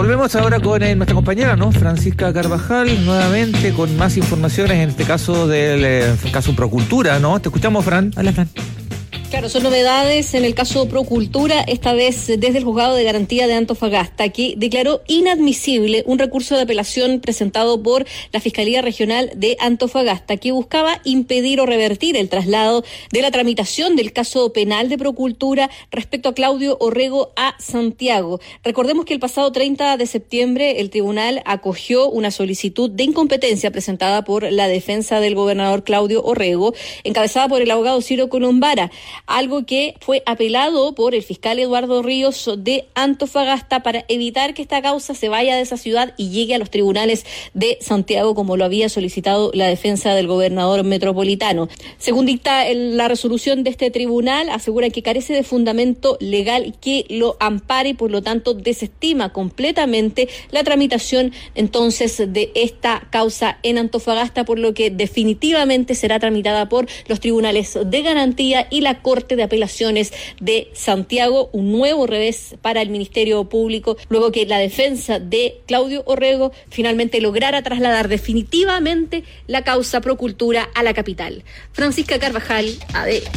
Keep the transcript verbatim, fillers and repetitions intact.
Volvemos ahora con eh, nuestra compañera, ¿no? Francisca Carvajal, nuevamente con más informaciones, en este caso del eh, caso Procultura, ¿no? Te escuchamos, Fran. Hola, Fran. Claro, son novedades en el caso Procultura, esta vez desde el Juzgado de Garantía de Antofagasta, que declaró inadmisible un recurso de apelación presentado por la Fiscalía Regional de Antofagasta, que buscaba impedir o revertir el traslado de la tramitación del caso penal de Procultura respecto a Claudio Orrego a Santiago. Recordemos que el pasado treinta de septiembre el tribunal acogió una solicitud de incompetencia presentada por la defensa del gobernador Claudio Orrego, encabezada por el abogado Ciro Colombara, algo que fue apelado por el fiscal Eduardo Ríos de Antofagasta para evitar que esta causa se vaya de esa ciudad y llegue a los tribunales de Santiago, como lo había solicitado la defensa del gobernador metropolitano. Según dicta el, la resolución de este tribunal, asegura que carece de fundamento legal que lo ampare y por lo tanto desestima completamente la tramitación entonces de esta causa en Antofagasta, por lo que definitivamente será tramitada por los tribunales de garantía y la Corte de Apelaciones de Santiago, un nuevo revés para el Ministerio Público, luego que la defensa de Claudio Orrego finalmente lograra trasladar definitivamente la causa Procultura a la capital. Francisca Carvajal, A D.